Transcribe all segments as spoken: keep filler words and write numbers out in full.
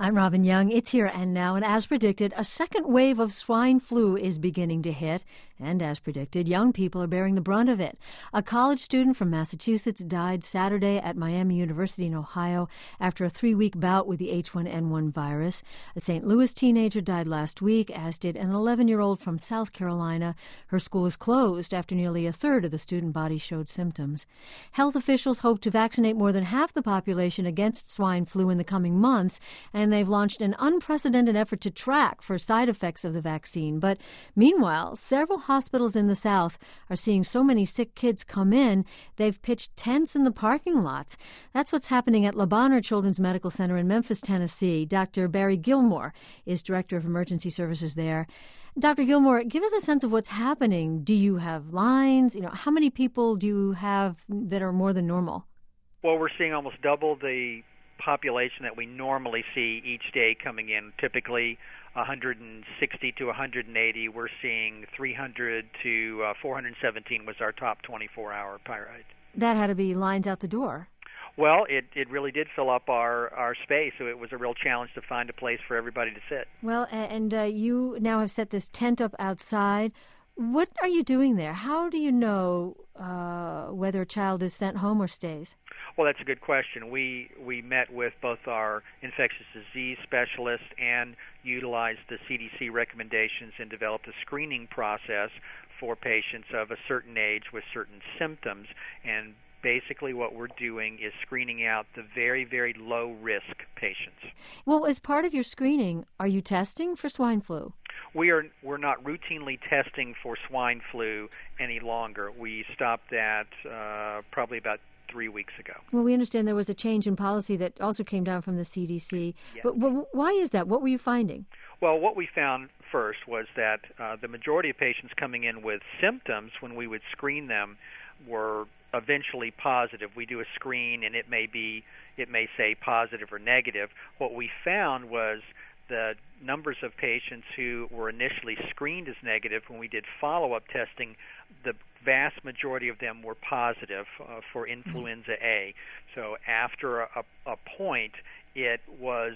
I'm Robin Young. It's here and now, and as predicted, a second wave of swine flu is beginning to hit. And as predicted, young people are bearing the brunt of it. A college student from Massachusetts died Saturday at Miami University in Ohio after a three-week bout with the H one N one virus. A Saint Louis teenager died last week, as did an eleven-year-old from South Carolina. Her school is closed after nearly a third of the student body showed symptoms. Health officials hope to vaccinate more than half the population against swine flu in the coming months, and they've launched an unprecedented effort to track for side effects of the vaccine. But meanwhile, several hospitals in the South are seeing so many sick kids come in, they've pitched tents in the parking lots. That's what's happening at Le Bonheur Children's Medical Center in Memphis, Tennessee. Doctor Barry Gilmore is Director of Emergency Services there. Doctor Gilmore, give us a sense of what's happening. Do you have lines? You know, how many people do you have that are more than normal? Well, we're seeing almost double the population that we normally see each day coming in. Typically one hundred sixty to one hundred eighty. We're seeing three hundred to uh, four hundred seventeen was our top twenty-four hour pyrite. That had to be lines out the door. Well, it, it really did fill up our, our space, so it was a real challenge to find a place for everybody to sit. Well, and uh, you now have set this tent up outside. What are you doing there? How do you know uh, whether a child is sent home or stays? Well, that's a good question. We we met with both our infectious disease specialists and utilized the C D C recommendations and developed a screening process for patients of a certain age with certain symptoms. And basically what we're doing is screening out the very, very low-risk patients. Well, as part of your screening, are you testing for swine flu? We are we're not routinely testing for swine flu any longer. We stopped that uh, probably about three weeks ago. Well, we understand there was a change in policy that also came down from the C D C. Yes. But, but why is that? What were you finding? Well, what we found first was that uh, the majority of patients coming in with symptoms, when we would screen them, were eventually positive. We do a screen, and it may be it may say positive or negative. What we found was the numbers of patients who were initially screened as negative, when we did follow-up testing, the vast majority of them were positive uh, for influenza A. So after a, a point, it was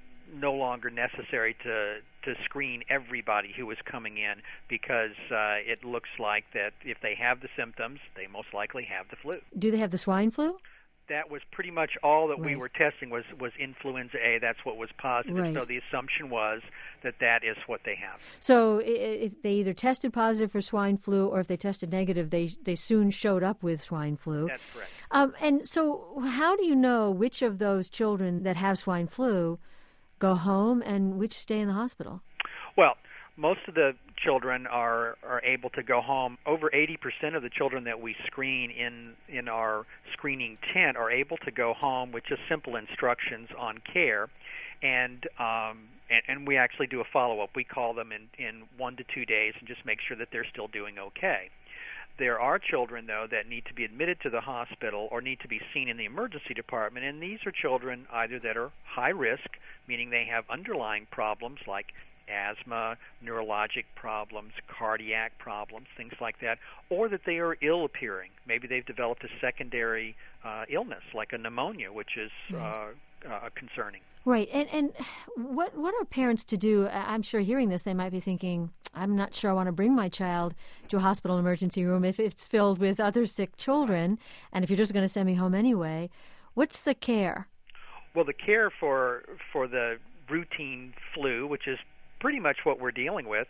no longer necessary to to screen everybody who was coming in, because uh, it looks like that if they have the symptoms, they most likely have the flu. Do they have the swine flu? That was pretty much all that Right. we were testing was, was influenza A. That's what was positive. Right. So the assumption was that that is what they have. So if they either tested positive for swine flu or if they tested negative, they they soon showed up with swine flu. That's correct. Um, and so how do you know which of those children that have swine flu go home and which stay in the hospital? Well, most of the children are, are able to go home. Over eighty percent of the children that we screen in, in our screening tent are able to go home with just simple instructions on care. And, um, and, and we actually do a follow-up. We call them in, in one to two days and just make sure that they're still doing okay. There are children, though, that need to be admitted to the hospital or need to be seen in the emergency department, and these are children either that are high risk, meaning they have underlying problems like asthma, neurologic problems, cardiac problems, things like that, or that they are ill-appearing. Maybe they've developed a secondary uh, illness like a pneumonia, which is uh, uh, concerning. Right. And and what what are parents to do? I'm sure hearing this, they might be thinking, I'm not sure I want to bring my child to a hospital emergency room if it's filled with other sick children, and if you're just going to send me home anyway. What's the care? Well, the care for for the routine flu, which is pretty much what we're dealing with,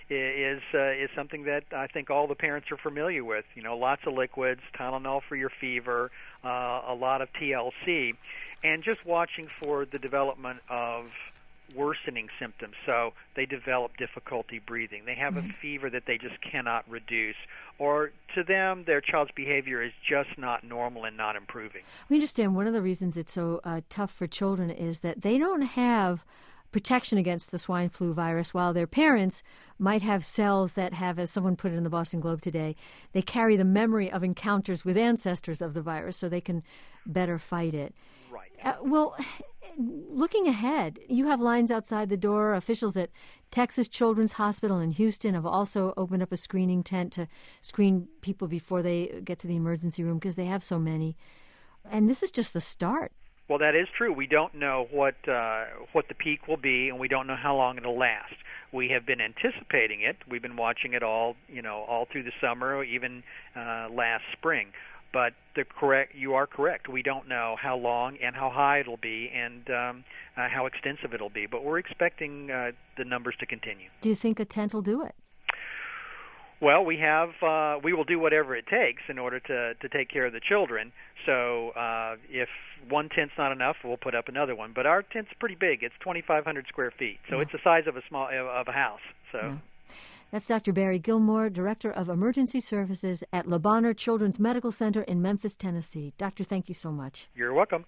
is uh, is something that I think all the parents are familiar with. You know, lots of liquids, Tylenol for your fever, uh, a lot of T L C, and just watching for the development of worsening symptoms. So they develop difficulty breathing. They have mm-hmm. a fever that they just cannot reduce. Or to them, their child's behavior is just not normal and not improving. We understand one of the reasons it's so uh, tough for children is that they don't have protection against the swine flu virus, while their parents might have cells that have, as someone put it in the Boston Globe today, they carry the memory of encounters with ancestors of the virus so they can better fight it. Right. Uh, well, looking ahead, you have lines outside the door. Officials at Texas Children's Hospital in Houston have also opened up a screening tent to screen people before they get to the emergency room because they have so many. And this is just the start. Well, that is true. We don't know what uh, what the peak will be, and we don't know how long it'll last. We have been anticipating it. We've been watching it all, you know, all through the summer, even uh, last spring. But the correct, you are correct. We don't know how long and how high it'll be, and um, uh, how extensive it'll be. But we're expecting uh, the numbers to continue. Do you think a tent will do it? Well, we have uh, we will do whatever it takes in order to to take care of the children. So uh, if one tent's not enough, we'll put up another one. But our tent's pretty big. It's twenty-five hundred square feet, so yeah. It's the size of a small of a house. So. Yeah. That's Doctor Barry Gilmore, Director of Emergency Services at Le Bonheur Children's Medical Center in Memphis, Tennessee. Doctor, thank you so much. You're welcome.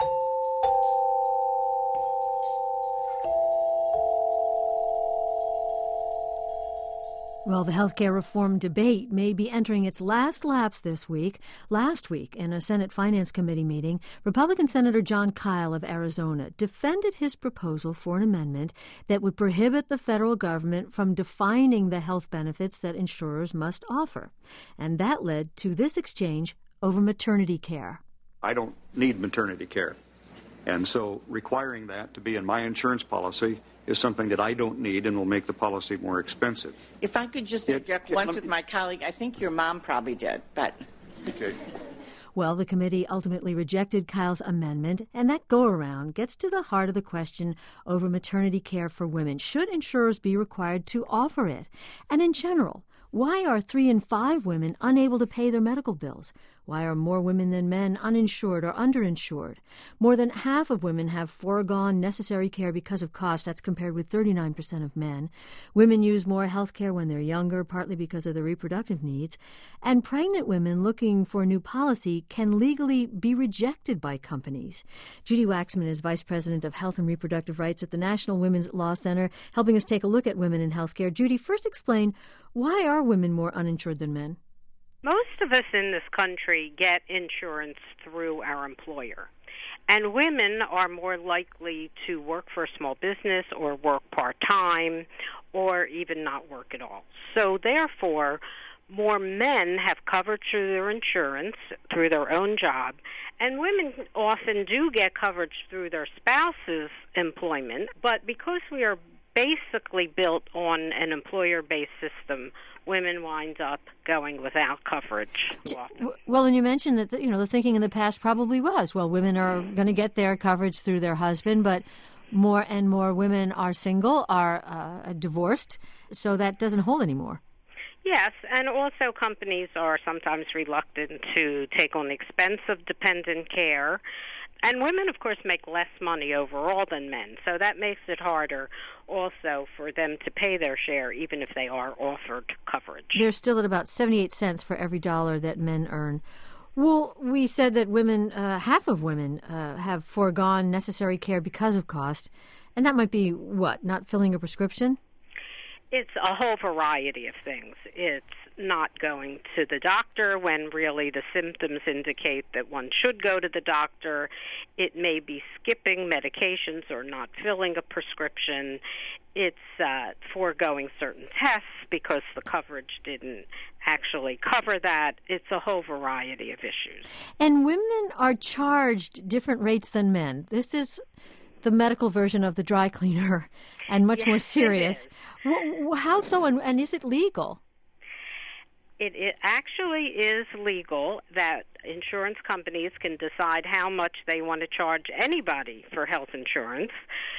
Well, the healthcare reform debate may be entering its last laps this week. Last week, in a Senate Finance Committee meeting, Republican Senator Jon Kyl of Arizona defended his proposal for an amendment that would prohibit the federal government from defining the health benefits that insurers must offer. And that led to this exchange over maternity care. I don't need maternity care. And so requiring that to be in my insurance policy is something that I don't need and will make the policy more expensive. If I could just interject once with my colleague, I think your mom probably did, but... Okay. Well, the committee ultimately rejected Kyl's amendment, and that go-around gets to the heart of the question over maternity care for women. Should insurers be required to offer it? And in general, why are three in five women unable to pay their medical bills? Why are more women than men uninsured or underinsured? More than half of women have foregone necessary care because of cost. That's compared with thirty-nine percent of men. Women use more health care when they're younger, partly because of their reproductive needs. And pregnant women looking for a new policy can legally be rejected by companies. Judy Waxman is Vice President of Health and Reproductive Rights at the National Women's Law Center, helping us take a look at women in health care. Judy, first explain, why are women more uninsured than men? Most of us in this country get insurance through our employer, and women are more likely to work for a small business or work part-time or even not work at all. So therefore, more men have coverage through their insurance, through their own job, and women often do get coverage through their spouse's employment, but because we are basically built on an employer-based system, women wind up going without coverage too often. Well, and you mentioned that the, you know the thinking in the past probably was, well, women are going to get their coverage through their husband, but more and more women are single, are uh, divorced, so that doesn't hold anymore. Yes, and also companies are sometimes reluctant to take on the expense of dependent care. And women, of course, make less money overall than men, so that makes it harder also for them to pay their share, even if they are offered coverage. They're still at about seventy-eight cents for every dollar that men earn. Well, we said that women, uh, half of women uh, have foregone necessary care because of cost, and that might be, what, not filling a prescription? It's a whole variety of things. It's not going to the doctor when really the symptoms indicate that one should go to the doctor. It may be skipping medications or not filling a prescription. It's uh, foregoing certain tests because the coverage didn't actually cover that. It's a whole variety of issues. And women are charged different rates than men. This is the medical version of the dry cleaner and much yes, more serious. It is. How so, and, and is it legal? It, it actually is legal that insurance companies can decide how much they want to charge anybody for health insurance.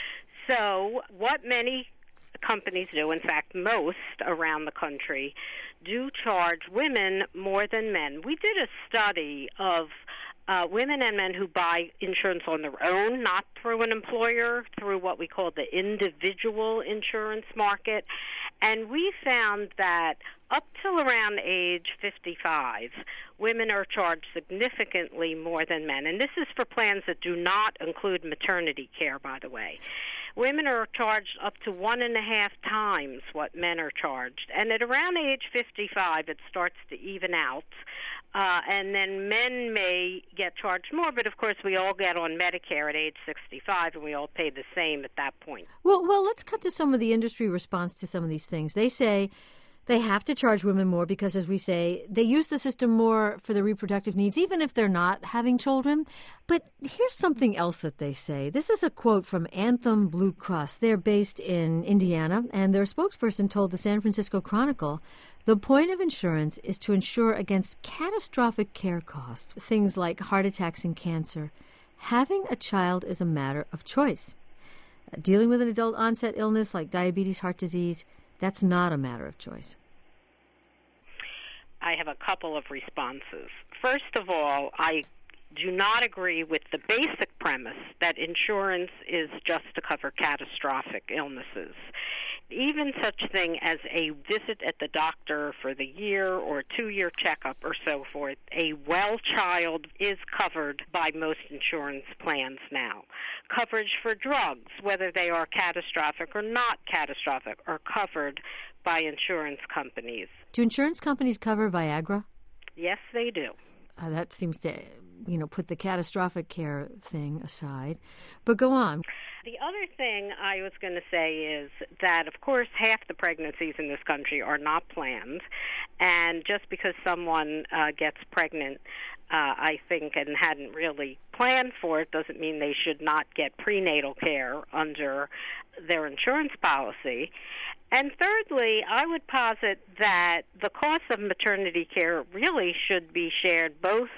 So what many companies do, in fact most around the country, do charge women more than men. We did a study of Uh, women and men who buy insurance on their own, not through an employer, through what we call the individual insurance market. And we found that up till around age fifty-five, women are charged significantly more than men. And this is for plans that do not include maternity care, by the way. Women are charged up to one and a half times what men are charged. And at around age fifty-five, it starts to even out. Uh, and then men may get charged more, but of course we all get on Medicare at age sixty-five, and we all pay the same at that point. Well, well, let's cut to some of the industry response to some of these things. They say They have to charge women more because, as we say, they use the system more for their reproductive needs, even if they're not having children. But here's something else that they say. This is a quote from Anthem Blue Cross. They're based in Indiana, and their spokesperson told the San Francisco Chronicle, the point of insurance is to insure against catastrophic care costs, things like heart attacks and cancer. Having a child is a matter of choice. Dealing with an adult onset illness like diabetes, heart disease, that's not a matter of choice. I have a couple of responses. First of all, I do not agree with the basic premise that insurance is just to cover catastrophic illnesses. Even such thing as a visit at the doctor for the year or two-year checkup or so forth, a well child is covered by most insurance plans now. Coverage for drugs, whether they are catastrophic or not catastrophic, are covered by insurance companies. Do insurance companies cover Viagra? Yes, they do. Uh, that seems to, you know, put the catastrophic care thing aside. But go on. The other thing I was going to say is that, of course, half the pregnancies in this country are not planned. And just because someone uh, gets pregnant, uh, I think, and hadn't really planned for it, doesn't mean they should not get prenatal care under their insurance policy. And thirdly, I would posit that the cost of maternity care really should be shared both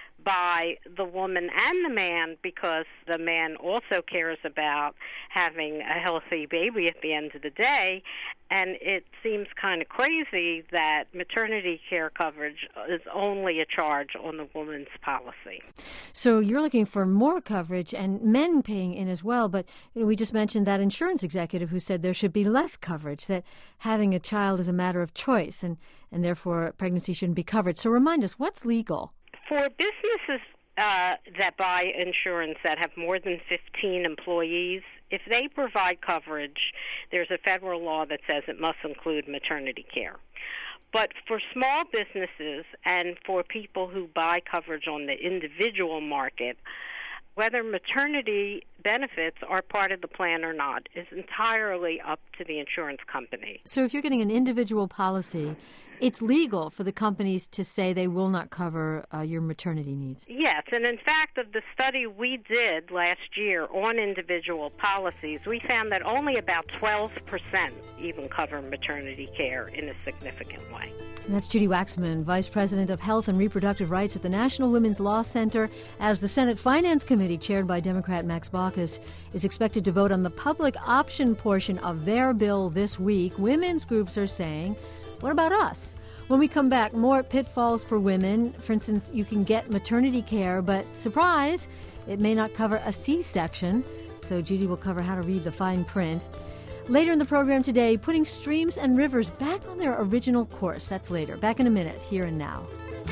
by the woman and the man, because the man also cares about having a healthy baby at the end of the day. And it seems kind of crazy that maternity care coverage is only a charge on the woman's policy. So you're looking for more coverage and men paying in as well. But you know, we just mentioned that insurance executive who said there should be less coverage, that having a child is a matter of choice and, and therefore pregnancy shouldn't be covered. So remind us, what's legal? For businesses uh, that buy insurance that have more than fifteen employees, if they provide coverage, there's a federal law that says it must include maternity care. But for small businesses and for people who buy coverage on the individual market, whether maternity benefits are part of the plan or not is entirely up to the insurance company. So if you're getting an individual policy, it's legal for the companies to say they will not cover uh, your maternity needs. Yes, and in fact, of the study we did last year on individual policies, we found that only about twelve percent even cover maternity care in a significant way. And that's Judy Waxman, Vice President of Health and Reproductive Rights at the National Women's Law Center, as the Senate Finance Committee, chaired by Democrat Max Baucus, is expected to vote on the public option portion of their bill this week. Women's groups are saying, what about us? When we come back, more pitfalls for women. For instance, you can get maternity care, but surprise, it may not cover a C-section. So Judy will cover how to read the fine print. Later in the program today, putting streams and rivers back on their original course. That's later. Back in a minute, Here and Now.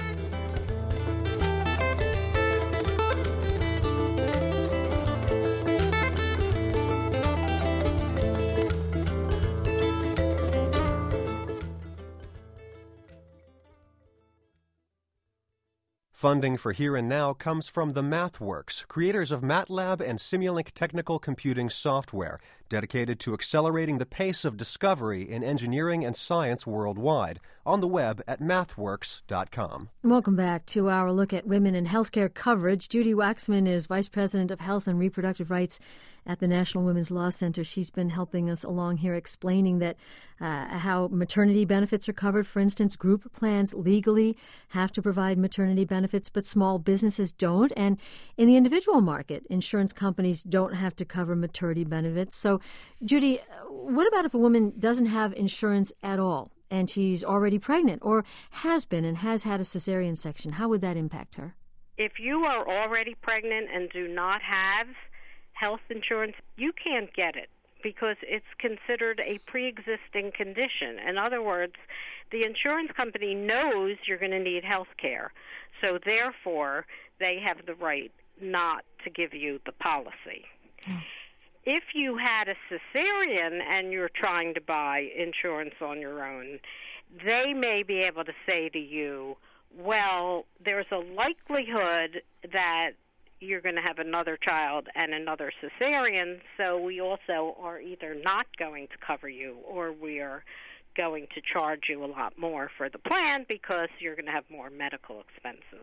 Funding for Here and Now comes from the MathWorks, creators of MATLAB and Simulink technical computing software, dedicated to accelerating the pace of discovery in engineering and science worldwide, on the web at mathworks dot com. Welcome back to our look at women in healthcare coverage. Judy Waxman is Vice President of Health and Reproductive Rights at the National Women's Law Center. She's been helping us along here explaining that uh, how maternity benefits are covered. For instance, group plans legally have to provide maternity benefits, but small businesses don't. And in the individual market, insurance companies don't have to cover maternity benefits. So, Judy, what about if a woman doesn't have insurance at all and she's already pregnant or has been and has had a cesarean section? How would that impact her? If you are already pregnant and do not have health insurance, you can't get it because it's considered a pre-existing condition. In other words, the insurance company knows you're going to need health care, so therefore they have the right not to give you the policy. Mm. If you had a cesarean and you're trying to buy insurance on your own, they may be able to say to you, well, there's a likelihood that you're going to have another child and another cesarean, so we also are either not going to cover you or we are going to charge you a lot more for the plan because you're going to have more medical expenses.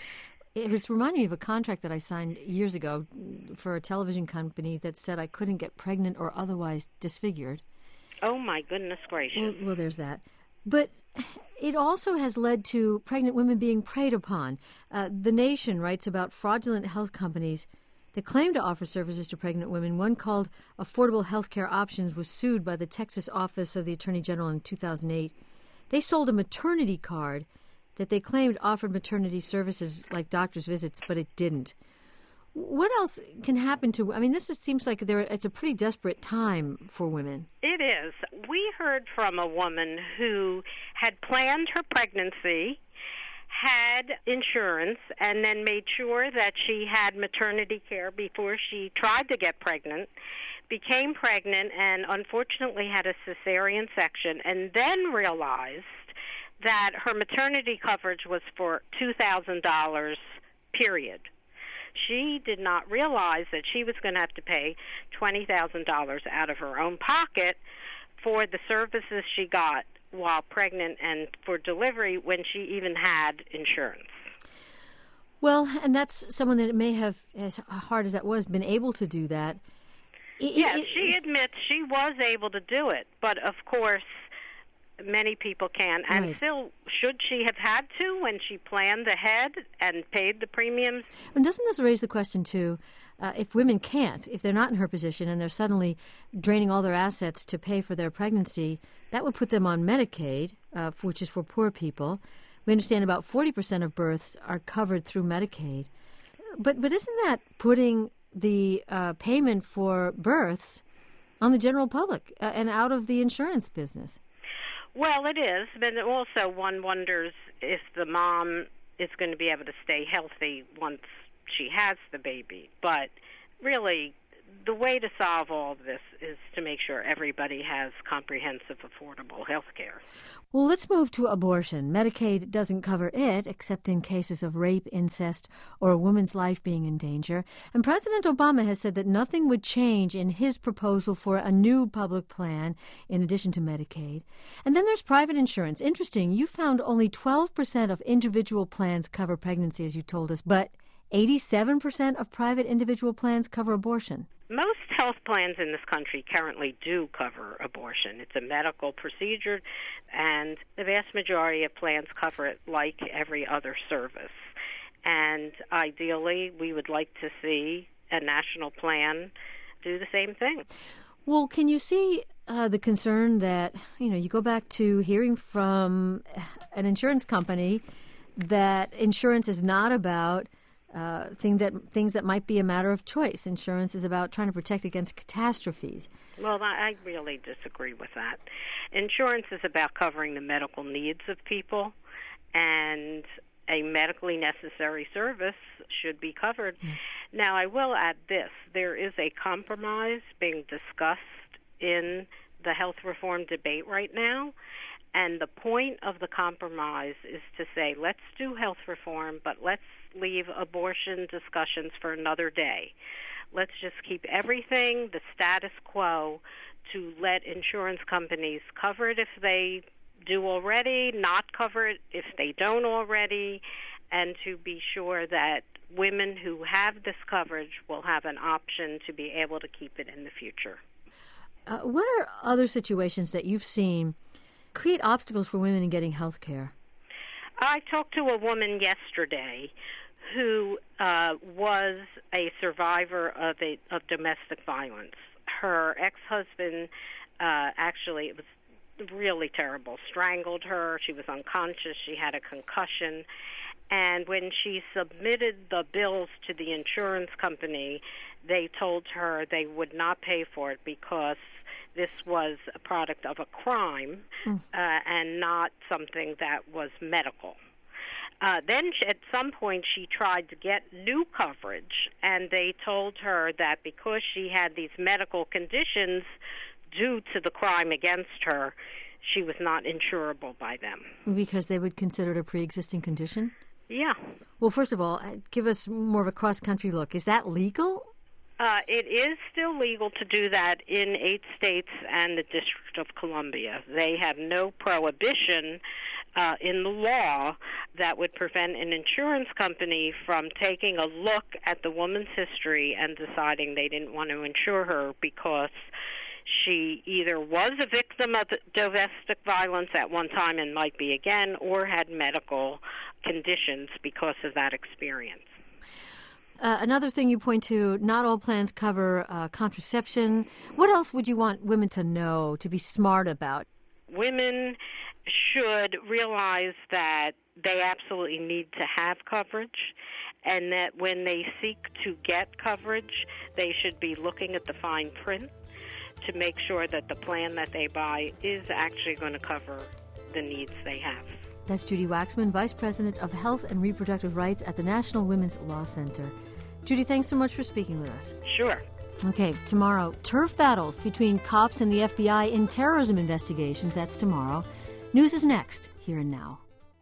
It was reminding me of a contract that I signed years ago for a television company that said I couldn't get pregnant or otherwise disfigured. Oh, my goodness gracious. Well, well there's that. But it also has led to pregnant women being preyed upon. Uh, the Nation writes about fraudulent health companies that claim to offer services to pregnant women. One called Affordable Healthcare Options was sued by the Texas office of the Attorney General in two thousand eight. They sold a maternity card that they claimed offered maternity services like doctor's visits, but it didn't. What else can happen to, I mean, this is, seems like there, it's a pretty desperate time for women. It is. We heard from a woman who had planned her pregnancy, had insurance, and then made sure that she had maternity care before she tried to get pregnant, became pregnant, and unfortunately had a cesarean section, and then realized that her maternity coverage was for two thousand dollars, period. She did not realize that she was going to have to pay twenty thousand dollars out of her own pocket for the services she got while pregnant and for delivery when she even had insurance. Well, and that's someone that may have, as hard as that was, been able to do that. It, yes, it, she admits she was able to do it, but of course many people can. And right. Still, should she have had to when she planned ahead and paid the premiums? And doesn't this raise the question, too, uh, if women can't, if they're not in her position and they're suddenly draining all their assets to pay for their pregnancy, that would put them on Medicaid, uh, which is for poor people. We understand about forty percent of births are covered through Medicaid. But, but isn't that putting the uh, payment for births on the general public uh, and out of the insurance business? Well, it is, but also one wonders if the mom is going to be able to stay healthy once she has the baby. But really, the way to solve all of this is to make sure everybody has comprehensive, affordable health care. Well, let's move to abortion. Medicaid doesn't cover it, except in cases of rape, incest, or a woman's life being in danger. And President Obama has said that nothing would change in his proposal for a new public plan in addition to Medicaid. And then there's private insurance. Interesting, you found only twelve percent of individual plans cover pregnancy, as you told us, but eighty-seven percent of private individual plans cover abortion. Most health plans in this country currently do cover abortion. It's a medical procedure, and the vast majority of plans cover it like every other service. And ideally, we would like to see a national plan do the same thing. Well, can you see uh, the concern that, you know, you go back to hearing from an insurance company that insurance is not about Uh, thing that things that might be a matter of choice. Insurance is about trying to protect against catastrophes. Well, I really disagree with that. Insurance is about covering the medical needs of people, and a medically necessary service should be covered. Mm. Now, I will add this. There is a compromise being discussed in the health reform debate right now. And the point of the compromise is to say, let's do health reform, but let's leave abortion discussions for another day. Let's just keep everything the status quo to let insurance companies cover it if they do already, not cover it if they don't already, and to be sure that women who have this coverage will have an option to be able to keep it in the future. Uh, what are other situations that you've seen create obstacles for women in getting health care? I talked to a woman yesterday who uh, was a survivor of a of domestic violence. Her ex-husband uh, actually, it was really terrible, strangled her. She was unconscious. She had a concussion. And when she submitted the bills to the insurance company, they told her they would not pay for it because this was a product of a crime mm. uh, and not something that was medical. Uh, then she, at some point she tried to get new coverage, and they told her that because she had these medical conditions due to the crime against her, she was not insurable by them. Because they would consider it a pre-existing condition? Yeah. Well, first of all, give us more of a cross-country look. Is that legal? Uh, it is still legal to do that in eight states and the District of Columbia. They have no prohibition uh, in the law that would prevent an insurance company from taking a look at the woman's history and deciding they didn't want to insure her because she either was a victim of domestic violence at one time and might be again, or had medical conditions because of that experience. Uh, another thing you point to, not all plans cover uh, contraception. What else would you want women to know, to be smart about? Women should realize that they absolutely need to have coverage, and that when they seek to get coverage, they should be looking at the fine print to make sure that the plan that they buy is actually going to cover the needs they have. That's Judy Waxman, Vice President of Health and Reproductive Rights at the National Women's Law Center. Judy, thanks so much for speaking with us. Sure. Okay, tomorrow, turf battles between cops and the F B I in terrorism investigations. That's tomorrow. News is next, Here and Now.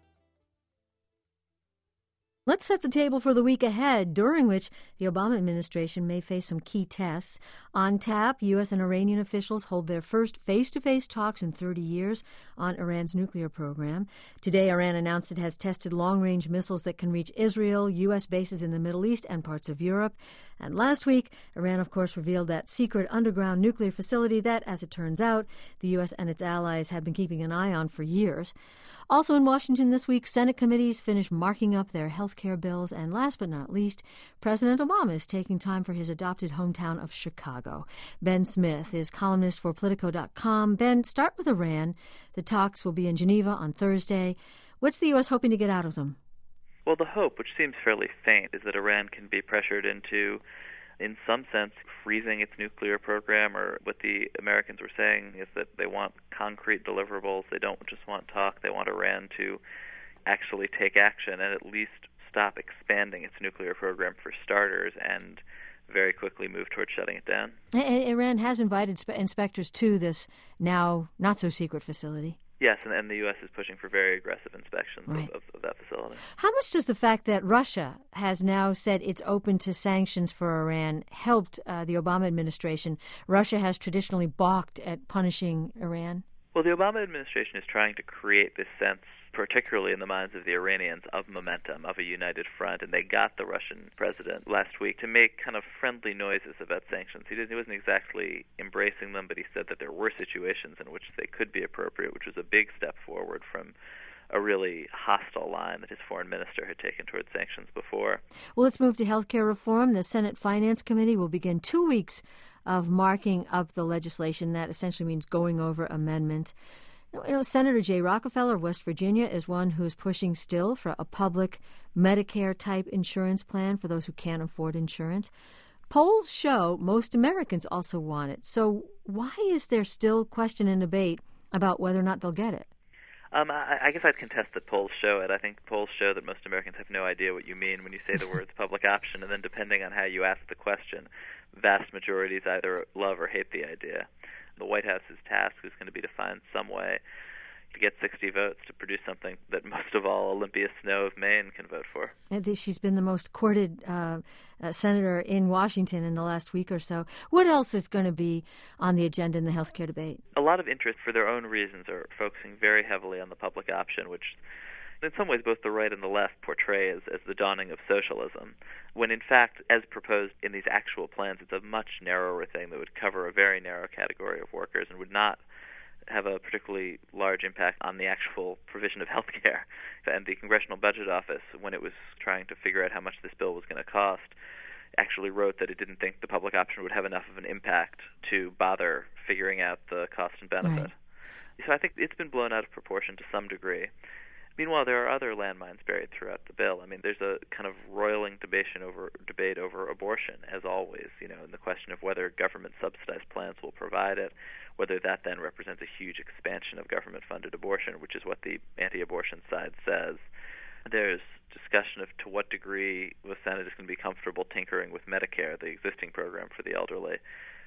Let's set the table for the week ahead, during which the Obama administration may face some key tests. On tap, U S and Iranian officials hold their first face-to-face talks in thirty years on Iran's nuclear program. Today, Iran announced it has tested long-range missiles that can reach Israel, U S bases in the Middle East, and parts of Europe. And last week, Iran, of course, revealed that secret underground nuclear facility that, as it turns out, the U S and its allies have been keeping an eye on for years. Also in Washington this week, Senate committees finished marking up their health care bills. And last but not least, President Obama is taking time for his adopted hometown of Chicago. Ben Smith is columnist for Politico dot com. Ben, start with Iran. The talks will be in Geneva on Thursday. What's the U S hoping to get out of them? Well, the hope, which seems fairly faint, is that Iran can be pressured into, in some sense, freezing its nuclear program, or what the Americans were saying is that they want concrete deliverables. They don't just want talk. They want Iran to actually take action and at least stop expanding its nuclear program for starters and very quickly move towards shutting it down. Iran has invited spe- inspectors to this now not-so-secret facility. Yes, and, and the U S is pushing for very aggressive inspections right. of, of, of that facility. How much does the fact that Russia has now said it's open to sanctions for Iran helped uh, the Obama administration? Russia has traditionally balked at punishing Iran. Well, the Obama administration is trying to create this sense, particularly in the minds of the Iranians, of momentum, of a united front, and they got the Russian president last week to make kind of friendly noises about sanctions. He, didn't, he wasn't exactly embracing them, but he said that there were situations in which they could be appropriate, which was a big step forward from a really hostile line that his foreign minister had taken towards sanctions before. Well, let's move to health care reform. The Senate Finance Committee will begin two weeks of marking up the legislation. That essentially means going over amendments. You know, Senator Jay Rockefeller of West Virginia is one who is pushing still for a public Medicare-type insurance plan for those who can't afford insurance. Polls show most Americans also want it. So why is there still question and debate about whether or not they'll get it? Um, I, I guess I'd contest that polls show it. I think polls show that most Americans have no idea what you mean when you say the words public option, and then depending on how you ask the question, vast majorities either love or hate the idea. The White House's task is going to be to find some way to get sixty votes to produce something that most of all Olympia Snowe of Maine can vote for. And she's been the most courted uh, uh, senator in Washington in the last week or so. What else is going to be on the agenda in the health care debate? A lot of interest, for their own reasons, are focusing very heavily on the public option, which in some ways both the right and the left portray as, as the dawning of socialism, when in fact, as proposed in these actual plans, it's a much narrower thing that would cover a very narrow category of workers and would not have a particularly large impact on the actual provision of health care. And the Congressional Budget Office, when it was trying to figure out how much this bill was going to cost, actually wrote that it didn't think the public option would have enough of an impact to bother figuring out the cost and benefit. Right. So I think it's been blown out of proportion to some degree. Meanwhile, there are other landmines buried throughout the bill. I mean, there's a kind of roiling debate over debate over abortion, as always, you know, and the question of whether government-subsidized plans will provide it, whether that then represents a huge expansion of government-funded abortion, which is what the anti-abortion side says. There's discussion of to what degree the Senate is going to be comfortable tinkering with Medicare, the existing program for the elderly.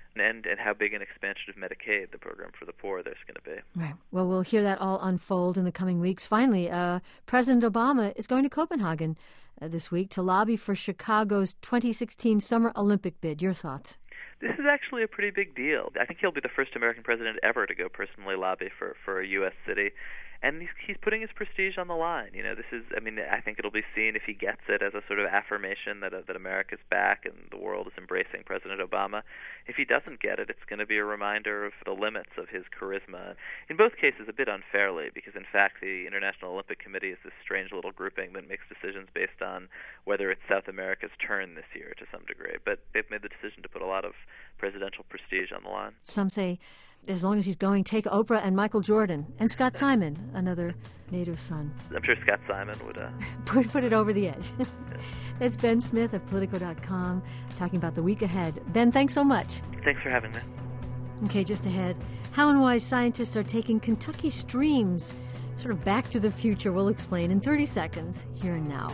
and, and how big an expansion of Medicaid, the program for the poor, there's going to be. Right. Well, we'll hear that all unfold in the coming weeks. Finally, uh, President Obama is going to Copenhagen uh, this week to lobby for Chicago's twenty sixteen Summer Olympic bid. Your thoughts? This is actually a pretty big deal. I think he'll be the first American president ever to go personally lobby for, for a U S city. And he's, he's putting his prestige on the line. You know, this is, I mean, I think it'll be seen, if he gets it, as a sort of affirmation that uh, that America's back and the world is embracing President Obama. If he doesn't get it, it's going to be a reminder of the limits of his charisma. In both cases, a bit unfairly, because in fact the International Olympic Committee is this strange little grouping that makes decisions based on whether it's South America's turn this year to some degree. But they've made the decision to put a lot of presidential prestige on the line. Some say, as long as he's going, take Oprah and Michael Jordan and Scott Simon, another native son. I'm sure Scott Simon would uh... put put it over the edge. That's Ben Smith of Politico dot com talking about the week ahead. Ben, thanks so much. Thanks for having me. Okay, just ahead, how and why scientists are taking Kentucky streams sort of back to the future. We'll explain in thirty seconds, here and now.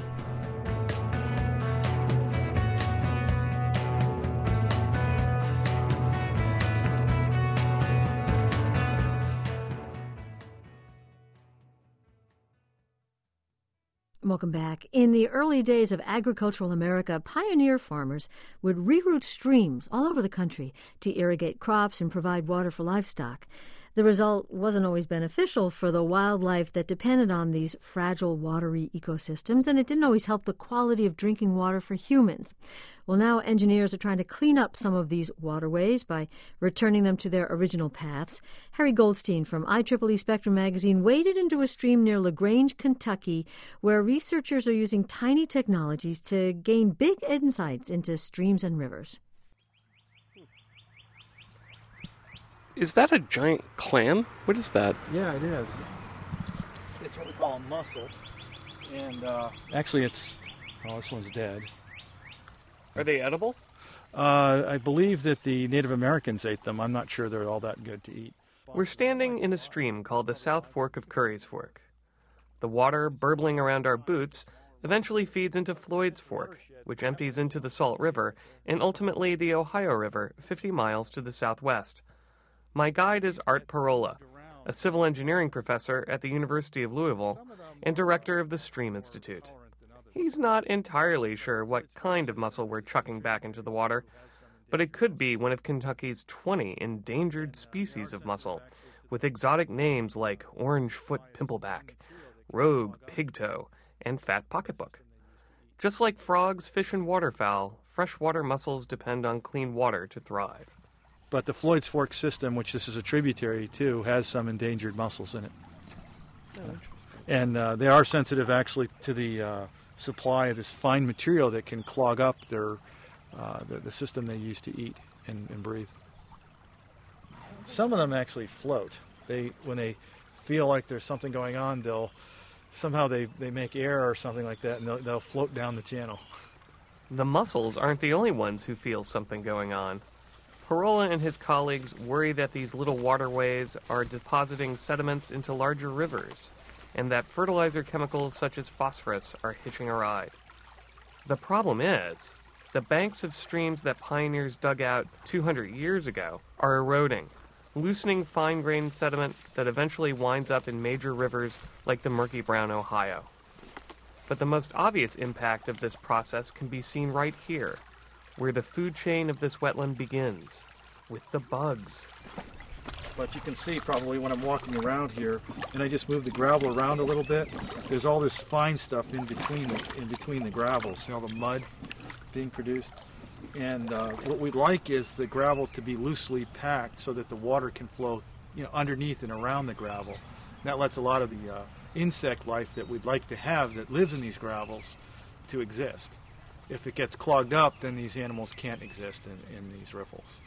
Welcome back. In the early days of agricultural America, pioneer farmers would reroute streams all over the country to irrigate crops and provide water for livestock. The result wasn't always beneficial for the wildlife that depended on these fragile, watery ecosystems, and it didn't always help the quality of drinking water for humans. Well, now engineers are trying to clean up some of these waterways by returning them to their original paths. Harry Goldstein from I triple E Spectrum magazine waded into a stream near LaGrange, Kentucky, where researchers are using tiny technologies to gain big insights into streams and rivers. Is that a giant clam? What is that? Yeah, it is. It's what we call a mussel. And uh, actually it's, oh, this one's dead. Are they edible? Uh, I believe that the Native Americans ate them. I'm not sure they're all that good to eat. We're standing in a stream called the South Fork of Curry's Fork. The water burbling around our boots eventually feeds into Floyd's Fork, which empties into the Salt River, and ultimately the Ohio River, fifty miles to the southwest. My guide is Art Parola, a civil engineering professor at the University of Louisville and director of the Stream Institute. He's not entirely sure what kind of mussel we're chucking back into the water, but it could be one of Kentucky's twenty endangered species of mussel, with exotic names like orange-foot pimpleback, rogue pigtoe, and fat pocketbook. Just like frogs, fish, and waterfowl, freshwater mussels depend on clean water to thrive. But the Floyd's Fork system, which this is a tributary to, has some endangered mussels in it. Oh, and uh, they are sensitive, actually, to the uh, supply of this fine material that can clog up their uh, the, the system they use to eat and, and breathe. Some of them actually float. They, when they feel like there's something going on, they'll somehow they, they make air or something like that, and they'll, they'll float down the channel. The mussels aren't the only ones who feel something going on. Parola and his colleagues worry that these little waterways are depositing sediments into larger rivers, and that fertilizer chemicals such as phosphorus are hitching a ride. The problem is, the banks of streams that pioneers dug out two hundred years ago are eroding, loosening fine-grained sediment that eventually winds up in major rivers like the murky brown Ohio. But the most obvious impact of this process can be seen right here, where the food chain of this wetland begins, with the bugs. But you can see probably when I'm walking around here, and I just move the gravel around a little bit, there's all this fine stuff in between the, in between the gravel, see all the mud being produced? And uh, what we'd like is the gravel to be loosely packed so that the water can flow, you know, underneath and around the gravel. And that lets a lot of the uh, insect life that we'd like to have that lives in these gravels to exist. If it gets clogged up, then these animals can't exist in, in these riffles.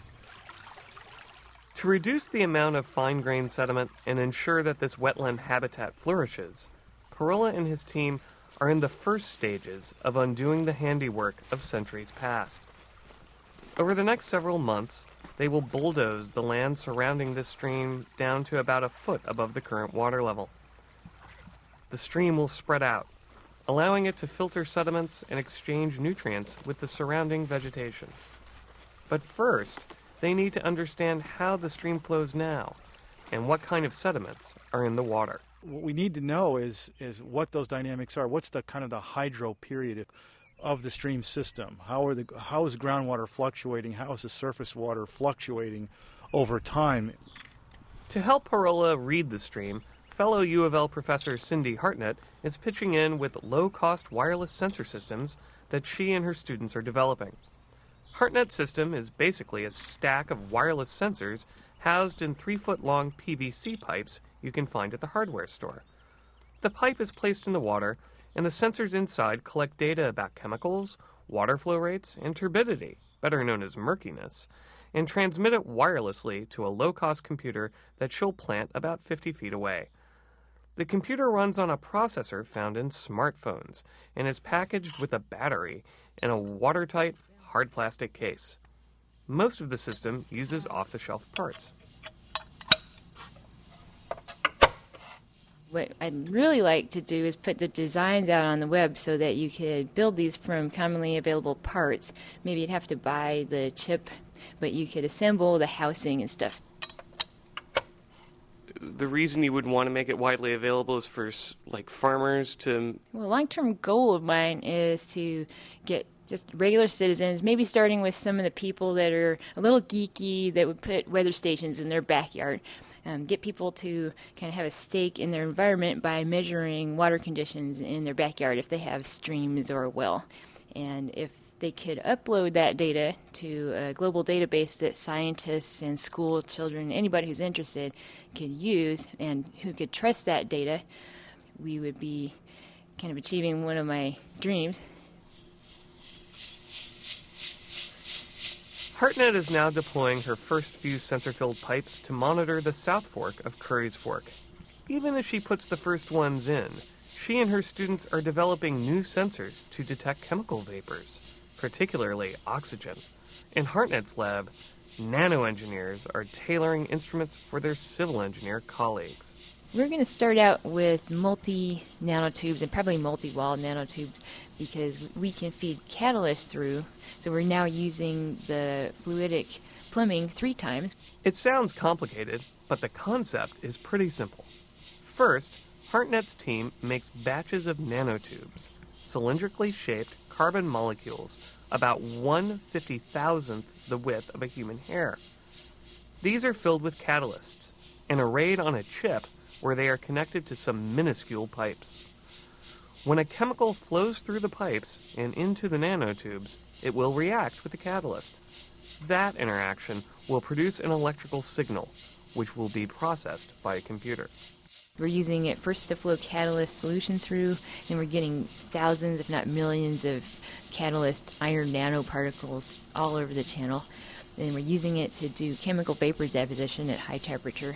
To reduce the amount of fine-grained sediment and ensure that this wetland habitat flourishes, Parola and his team are in the first stages of undoing the handiwork of centuries past. Over the next several months, they will bulldoze the land surrounding this stream down to about a foot above the current water level. The stream will spread out, allowing it to filter sediments and exchange nutrients with the surrounding vegetation. But first, they need to understand how the stream flows now and what kind of sediments are in the water. What we need to know is is what those dynamics are. What's the kind of the hydro period of the stream system? How are the how is groundwater fluctuating? How is the surface water fluctuating over time? To help Harola read the stream, fellow U of L professor Cindy Hartnett is pitching in with low-cost wireless sensor systems that she and her students are developing. Hartnett's system is basically a stack of wireless sensors housed in three-foot-long P V C pipes you can find at the hardware store. The pipe is placed in the water, and the sensors inside collect data about chemicals, water flow rates, and turbidity, better known as murkiness, and transmit it wirelessly to a low-cost computer that she'll plant about fifty feet away. The computer runs on a processor found in smartphones and is packaged with a battery in a watertight, hard plastic case. Most of the system uses off-the-shelf parts. What I'd really like to do is put the designs out on the web so that you could build these from commonly available parts. Maybe you'd have to buy the chip, but you could assemble the housing and stuff. The reason you would want to make it widely available is for, like, farmers to... Well, a long-term goal of mine is to get just regular citizens, maybe starting with some of the people that are a little geeky, that would put weather stations in their backyard. Um, get people to kind of have a stake in their environment by measuring water conditions in their backyard if they have streams or a well. And if they could upload that data to a global database that scientists and school children, anybody who's interested, could use and who could trust that data, we would be kind of achieving one of my dreams. Hartnett is now deploying her first few sensor-filled pipes to monitor the South Fork of Curry's Fork. Even as she puts the first ones in, she and her students are developing new sensors to detect chemical vapors, particularly oxygen. In Hartnett's lab, nano-engineers are tailoring instruments for their civil engineer colleagues. We're going to start out with multi-nanotubes and probably multi-wall nanotubes because we can feed catalyst through. So we're now using the fluidic plumbing three times. It sounds complicated, but the concept is pretty simple. First, Hartnett's team makes batches of nanotubes, cylindrically shaped carbon molecules about one fifty-thousandth the width of a human hair. These are filled with catalysts and arrayed on a chip where they are connected to some minuscule pipes. When a chemical flows through the pipes and into the nanotubes, it will react with the catalyst. That interaction will produce an electrical signal, which will be processed by a computer. We're using it first to flow catalyst solution through, and we're getting thousands, if not millions, of catalyst iron nanoparticles all over the channel. And we're using it to do chemical vapor deposition at high temperature.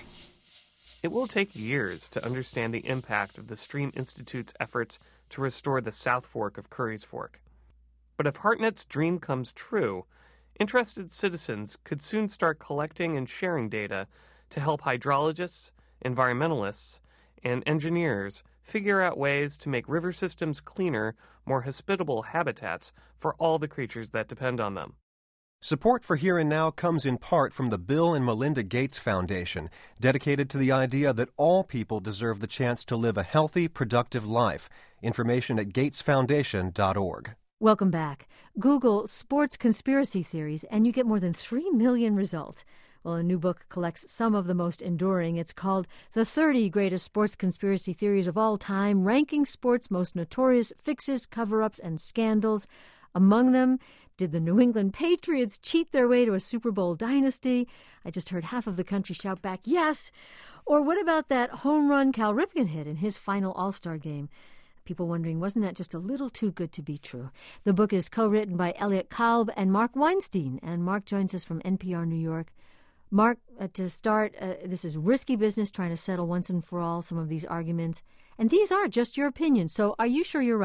It will take years to understand the impact of the Stream Institute's efforts to restore the South Fork of Curry's Fork. But if Hartnett's dream comes true, interested citizens could soon start collecting and sharing data to help hydrologists, environmentalists, and engineers figure out ways to make river systems cleaner, more hospitable habitats for all the creatures that depend on them. Support for Here and Now comes in part from the Bill and Melinda Gates Foundation, dedicated to the idea that all people deserve the chance to live a healthy, productive life. Information at gates foundation dot org. Welcome back. Google sports conspiracy theories, and you get more than three million results. Well, a new book collects some of the most enduring. It's called The thirty Greatest Sports Conspiracy Theories of All Time, ranking sports' most notorious fixes, cover-ups, and scandals. Among them, did the New England Patriots cheat their way to a Super Bowl dynasty? I just heard half of the country shout back, yes! Or what about that home run Cal Ripken hit in his final All-Star game? People wondering, wasn't that just a little too good to be true? The book is co-written by Elliot Kalb and Mark Weinstein, and Mark joins us from N P R New York. Mark, uh, to start, uh, this is risky business trying to settle once and for all some of these arguments. And these are just your opinions, so are you sure you're right?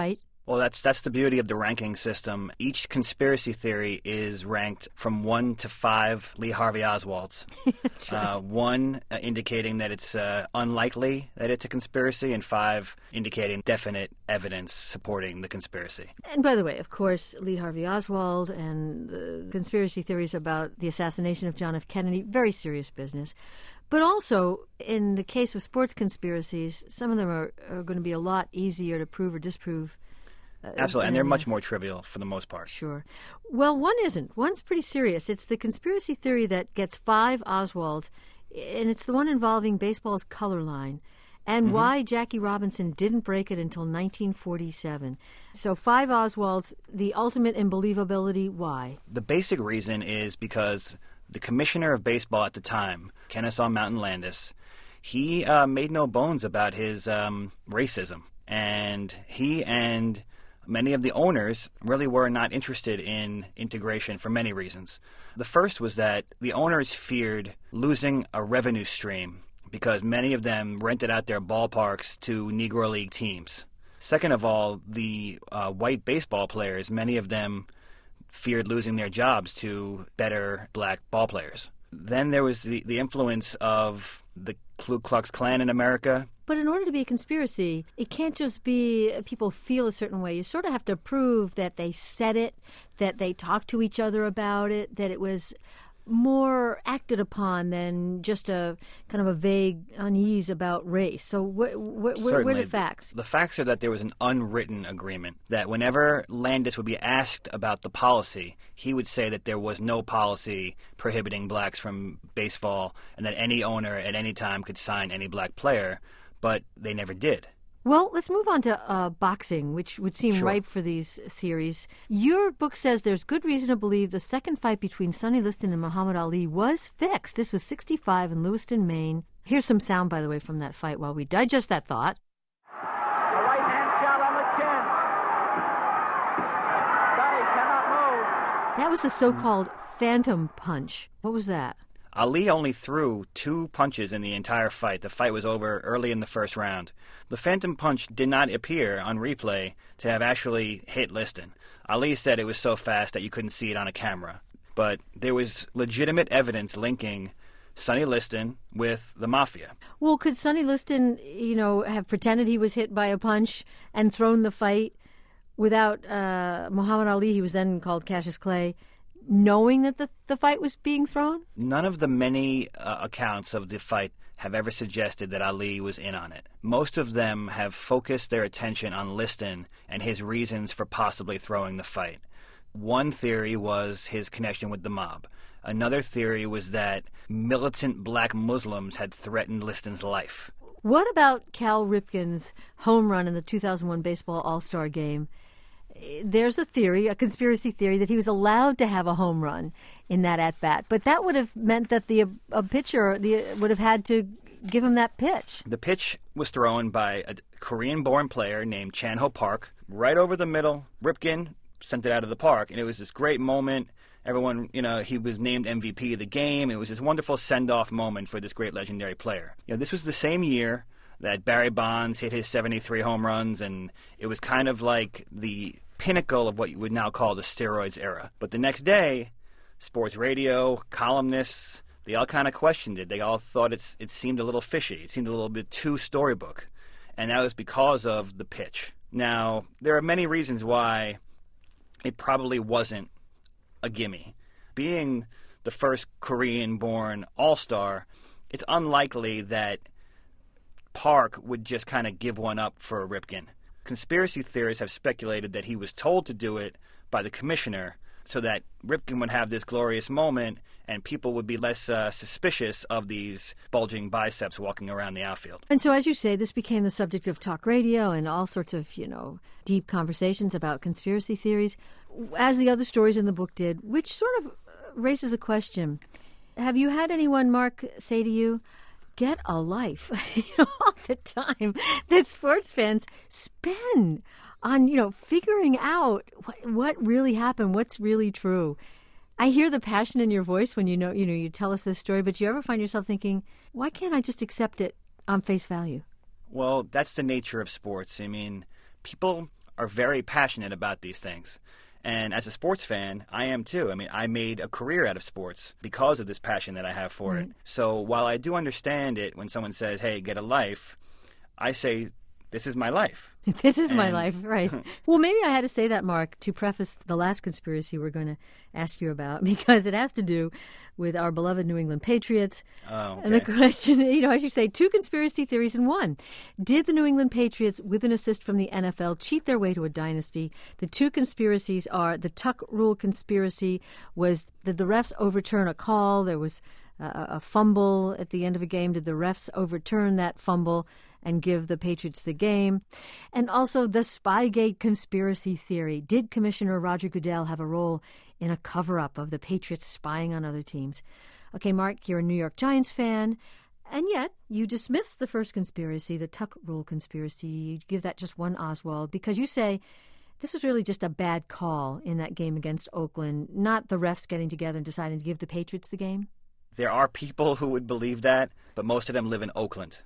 Well, that's that's the beauty of the ranking system. Each conspiracy theory is ranked from one to five Lee Harvey Oswalds. That's right. Uh, one uh, indicating that it's uh, unlikely that it's a conspiracy, and five indicating definite evidence supporting the conspiracy. And by the way, of course, Lee Harvey Oswald and the conspiracy theories about the assassination of John F. Kennedy, very serious business. But also, in the case of sports conspiracies, some of them are, are going to be a lot easier to prove or disprove. Uh, Absolutely, and they're much more trivial for the most part. Sure. Well, one isn't. One's pretty serious. It's the conspiracy theory that gets five Oswalds, and it's the one involving baseball's color line and mm-hmm. why Jackie Robinson didn't break it until nineteen forty-seven. So five Oswalds, the ultimate unbelievability, why? The basic reason is because the commissioner of baseball at the time, Kennesaw Mountain Landis, he uh, made no bones about his um, racism. And he and many of the owners really were not interested in integration for many reasons. The first was that the owners feared losing a revenue stream because many of them rented out their ballparks to Negro League teams. Second of all, the uh, white baseball players, many of them feared losing their jobs to better black ball players. Then there was the, the influence of the Ku Klux Klan in America. But in order to be a conspiracy, it can't just be people feel a certain way. You sort of have to prove that they said it, that they talked to each other about it, that it was more acted upon than just a kind of a vague unease about race. So wh- wh- wh- where are the facts? The facts are that there was an unwritten agreement that whenever Landis would be asked about the policy, he would say that there was no policy prohibiting blacks from baseball and that any owner at any time could sign any black player, but they never did. Well, let's move on to uh, boxing, which would seem Sure. ripe for these theories. Your book says there's good reason to believe the second fight between Sonny Liston and Muhammad Ali was fixed. This was sixty-five in Lewiston, Maine. Here's some sound, by the way, from that fight while we digest that thought. A right hand shot on the chin. Sonny cannot move. That was the so-called phantom punch. What was that? Ali only threw two punches in the entire fight. The fight was over early in the first round. The phantom punch did not appear on replay to have actually hit Liston. Ali said it was so fast that you couldn't see it on a camera. But there was legitimate evidence linking Sonny Liston with the mafia. Well, could Sonny Liston, you know, have pretended he was hit by a punch and thrown the fight without uh, Muhammad Ali, he was then called Cassius Clay, knowing that the, the fight was being thrown? None of the many uh, accounts of the fight have ever suggested that Ali was in on it. Most of them have focused their attention on Liston and his reasons for possibly throwing the fight. One theory was his connection with the mob. Another theory was that militant black Muslims had threatened Liston's life. What about Cal Ripken's home run in the two thousand one Baseball All-Star Game? There's a theory, a conspiracy theory, that he was allowed to have a home run in that at-bat. But that would have meant that the a pitcher the, would have had to give him that pitch. The pitch was thrown by a Korean-born player named Chan-Ho Park, right over the middle. Ripken sent it out of the park, and it was this great moment. Everyone, you know, he was named M V P of the game. It was this wonderful send-off moment for this great legendary player. You know, this was the same year that Barry Bonds hit his seventy-three home runs, and it was kind of like the pinnacle of what you would now call the steroids era. But the next day, sports radio, columnists, they all kind of questioned it. They all thought it's, it seemed a little fishy. It seemed a little bit too storybook. And that was because of the pitch. Now, there are many reasons why it probably wasn't a gimme. Being the first Korean-born all-star, it's unlikely that Park would just kind of give one up for Ripken. Conspiracy theorists have speculated that he was told to do it by the commissioner so that Ripken would have this glorious moment and people would be less uh, suspicious of these bulging biceps walking around the outfield. And so, as you say, this became the subject of talk radio and all sorts of, you know, deep conversations about conspiracy theories, as the other stories in the book did, which sort of raises a question. Have you had anyone, Mark, say to you, get a life, you know, all the time that sports fans spend on, you know, figuring out what, what really happened, what's really true. I hear the passion in your voice when you know, you know, you tell us this story, but do you ever find yourself thinking, why can't I just accept it on face value? Well, that's the nature of sports. I mean, people are very passionate about these things. And as a sports fan, I am too. I mean, I made a career out of sports because of this passion that I have for Right. it. So while I do understand it when someone says, hey, get a life, I say, this is my life. This is my And- life, right. Well, maybe I had to say that, Mark, to preface the last conspiracy we're going to ask you about, because it has to do with our beloved New England Patriots. Oh, okay. And the question, you know, as you say, two conspiracy theories in one. Did the New England Patriots, with an assist from the N F L, cheat their way to a dynasty? The two conspiracies are the Tuck Rule conspiracy was, did the refs overturn a call? There was a, a fumble at the end of a game. Did the refs overturn that fumble and give the Patriots the game? And also the Spygate conspiracy theory. Did Commissioner Roger Goodell have a role in a cover-up of the Patriots spying on other teams? Okay, Mark, you're a New York Giants fan, and yet you dismiss the first conspiracy, the Tuck Rule conspiracy. You give that just one Oswald, because you say this was really just a bad call in that game against Oakland, not the refs getting together and deciding to give the Patriots the game. There are people who would believe that, but most of them live in Oakland.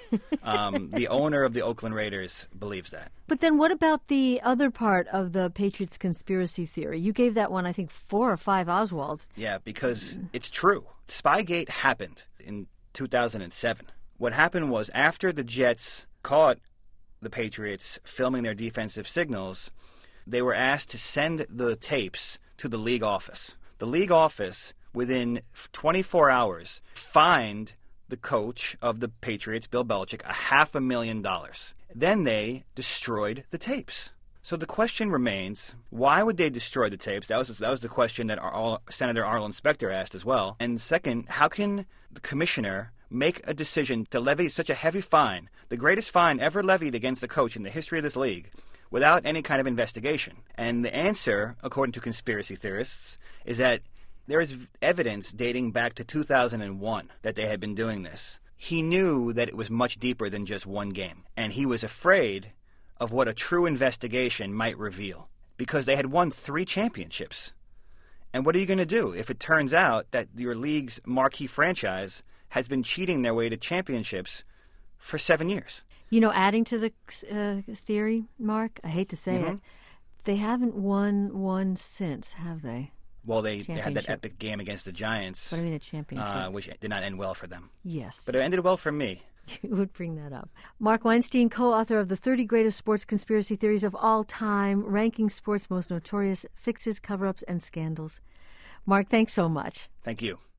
um, the owner of the Oakland Raiders believes that. But then what about the other part of the Patriots conspiracy theory? You gave that one, I think, four or five Oswalds. Yeah, because it's true. Spygate happened in two thousand seven. What happened was after the Jets caught the Patriots filming their defensive signals, they were asked to send the tapes to the league office. The league office, within twenty-four hours, fined the coach of the Patriots, Bill Belichick, a half a million dollars. Then they destroyed the tapes. So the question remains, why would they destroy the tapes? That was that was the question that our, Senator Arlen Specter asked as well. And second, how can the commissioner make a decision to levy such a heavy fine, the greatest fine ever levied against a coach in the history of this league, without any kind of investigation? And the answer, according to conspiracy theorists, is that there is evidence dating back to two thousand one that they had been doing this. He knew that it was much deeper than just one game, and he was afraid of what a true investigation might reveal, because they had won three championships. And what are you going to do if it turns out that your league's marquee franchise has been cheating their way to championships for seven years? You know, adding to the uh, theory, Mark, I hate to say Mm-hmm. it, they haven't won one since, have they? Well, they, they had that epic game against the Giants. But I mean a championship. Uh, which did not end well for them. Yes. But it ended well for me. You would bring that up. Mark Weinstein, co-author of the thirty Greatest Sports Conspiracy Theories of All Time, ranking sports' most notorious fixes, cover-ups, and scandals. Mark, thanks so much. Thank you.